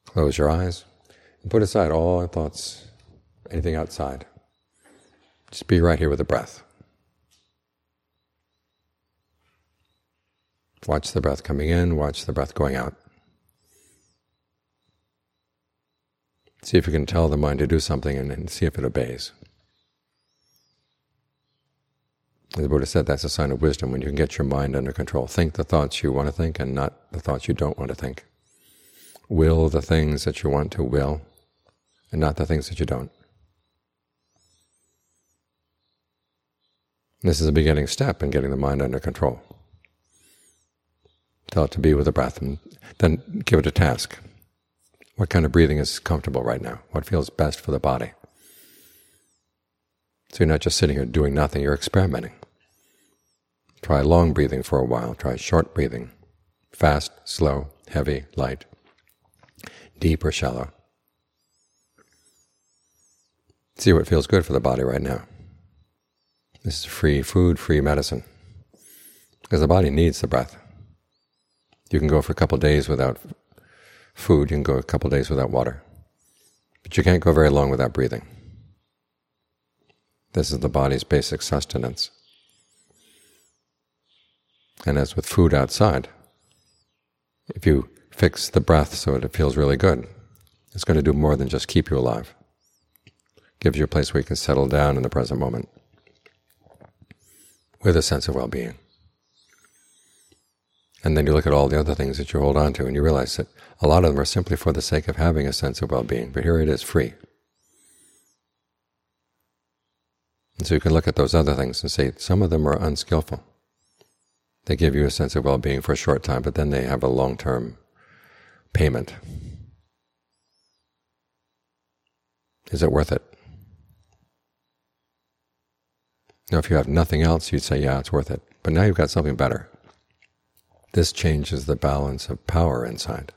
Close your eyes and put aside all thoughts, anything outside. Just be right here with the breath. Watch the breath coming in, watch the breath going out. See if you can tell the mind to do something and see if it obeys. As the Buddha said, that's a sign of wisdom, when you can get your mind under control. Think the thoughts you want to think and not the thoughts you don't want to think. Will the things that you want to will and not the things that you don't. This is a beginning step in getting the mind under control. Tell it to be with the breath, and then give it a task. What kind of breathing is comfortable right now? What feels best for the body? So you're not just sitting here doing nothing, you're experimenting. Try long breathing for a while, try short breathing. Fast, slow, heavy, light, deep or shallow. See what feels good for the body right now. This is free food, free medicine. Because the body needs the breath. You can go for a couple of days without food, you can go a couple of days without water. But you can't go very long without breathing. This is the body's basic sustenance. And as with food outside, if you fix the breath so that it feels really good, it's going to do more than just keep you alive. It gives you a place where you can settle down in the present moment with a sense of well-being. And then you look at all the other things that you hold on to and you realize that a lot of them are simply for the sake of having a sense of well-being, but here it is, free. And so you can look at those other things and say, some of them are unskillful. They give you a sense of well-being for a short time, but then they have a long-term payment. Is it worth it? Now, if you have nothing else, you'd say, yeah, it's worth it. But now you've got something better. This changes the balance of power inside.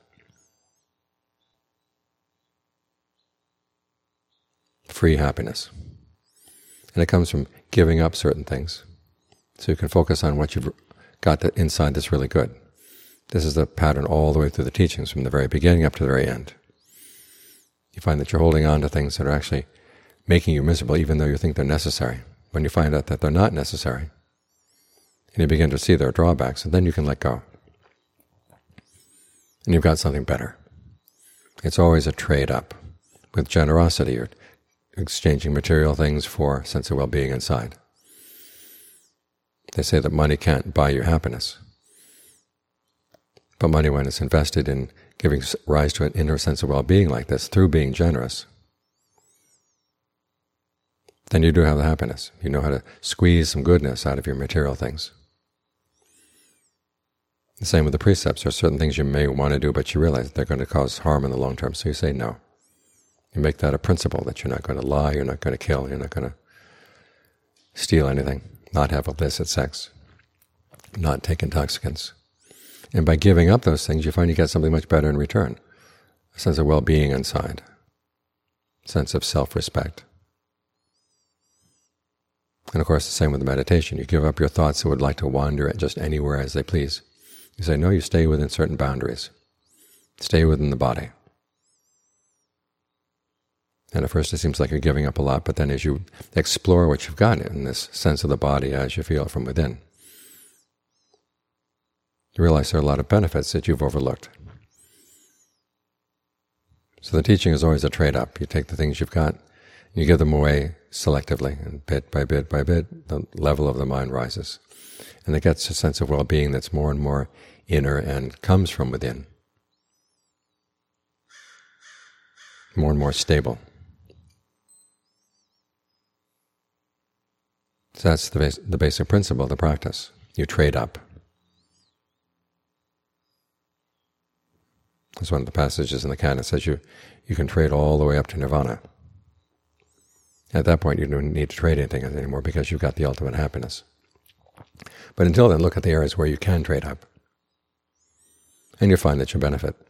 Free happiness. And it comes from giving up certain things. So you can focus on what you've got inside that's really good. This is the pattern all the way through the teachings, from the very beginning up to the very end. You find that you're holding on to things that are actually making you miserable, even though you think they're necessary. When you find out that they're not necessary, and you begin to see their drawbacks, and then you can let go. And you've got something better. It's always a trade-up. With generosity, you're exchanging material things for a sense of well-being inside. They say that money can't buy you happiness. But money, when it's invested in giving rise to an inner sense of well-being like this, through being generous, then you do have the happiness. You know how to squeeze some goodness out of your material things. The same with the precepts. There are certain things you may want to do, but you realize they're going to cause harm in the long term, so you say no. You make that a principle, that you're not going to lie, you're not going to kill, you're not going to steal anything, not have illicit sex, not take intoxicants. And by giving up those things, you find you get something much better in return. A sense of well-being inside, a sense of self-respect. And of course, the same with the meditation. You give up your thoughts that would like to wander just anywhere as they please. You say, no, you stay within certain boundaries. Stay within the body. And at first it seems like you're giving up a lot, but then as you explore what you've got in this sense of the body as you feel it from within, you realize there are a lot of benefits that you've overlooked. So the teaching is always a trade-up. You take the things you've got, and you give them away selectively, and bit by bit by bit, the level of the mind rises. And it gets a sense of well-being that's more and more inner and comes from within. More and more stable. So that's the basic principle of the practice. You trade up. There's one of the passages in the canon that says you can trade all the way up to nirvana. At that point you don't need to trade anything anymore because you've got the ultimate happiness. But until then, look at the areas where you can trade up. And you'll find that you'll benefit.